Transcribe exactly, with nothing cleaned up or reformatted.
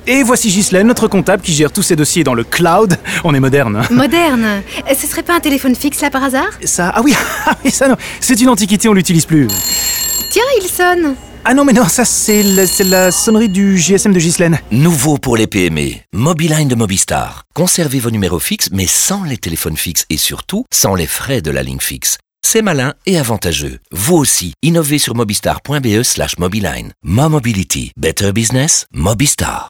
Et voici Ghislaine, notre comptable qui gère tous ses dossiers dans le cloud. On est moderne. Moderne. Ce serait pas un téléphone fixe là par hasard? Ça, ah oui, ah oui, ça non, c'est une antiquité, on l'utilise plus. Tiens, il sonne. Ah non mais non, ça c'est la, c'est la sonnerie du G S M de Ghislaine. Nouveau pour les P M E, Mobiline de Mobistar. Conservez vos numéros fixes mais sans les téléphones fixes et surtout sans les frais de la ligne fixe. C'est malin et avantageux. Vous aussi, innovez sur mobistar point b e slash mobiline. Ma Mobility, Better Business, Mobistar.